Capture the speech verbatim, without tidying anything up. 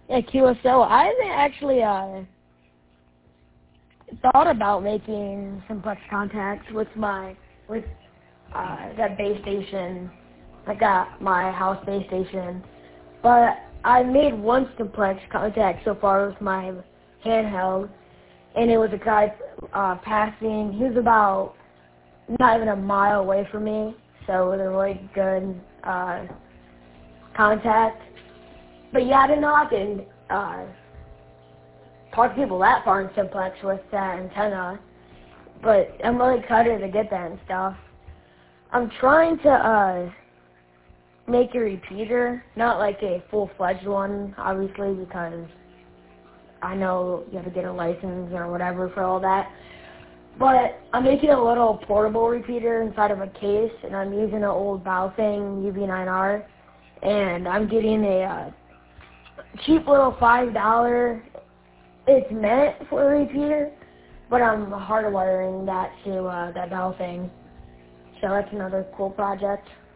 Yeah, Q S O. I haven't actually uh, thought about making simplex contacts with my with uh, that base station. I got my house base station, but I made one simplex contact so far with my handheld, and it was a guy uh, passing. He was about not even a mile away from me, so it was a really good uh, contact. But yeah, I didn't know I could uh, talk to people that far in simplex with that antenna, but I'm really excited to get that and stuff. I'm trying to uh, make a repeater, not like a full-fledged one, obviously, because I know you have to get a license or whatever for all that. But I'm making a little portable repeater inside of a case, and I'm using an old Baofeng U B nine R, and I'm getting a uh, cheap little five dollar. It's meant for a repeater, but I'm hardwiring that to uh, that Baofeng. So that's another cool project.